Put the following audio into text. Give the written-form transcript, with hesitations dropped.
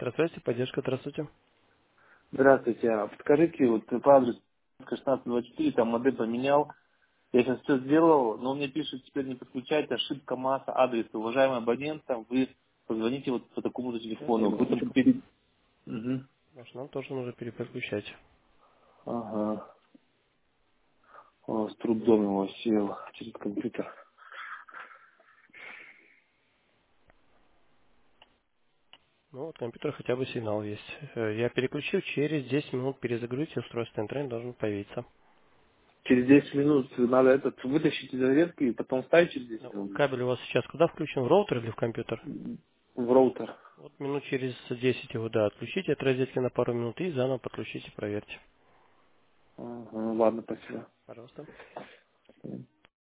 Здравствуйте, поддержка, здравствуйте. Здравствуйте. Подскажите, вот по адресу 1624, там модель поменял. Я сейчас все сделал, но он мне пишет, теперь не подключайте, ошибка масса адреса. Уважаемый абонент, там вы позвоните вот по такому-то Сейчас телефону. Вы только секундочку. перед... Мгм. Может, нам тоже нужно переподключать. Ага. О, с трудом его сел через компьютер. Ну, вот компьютер хотя бы сигнал есть. Я переключил, через 10 минут перезагрузить устройство, интернет должен появиться. Через 10 минут надо этот вытащить из розетки и потом ставить через 10 Ну, минут. кабель у вас сейчас куда включен? В роутер или в компьютер? В роутер. Вот минут через 10 его, да, отключите от розетки на пару минут и заново подключите, проверьте. Ага, ладно, спасибо. Пожалуйста.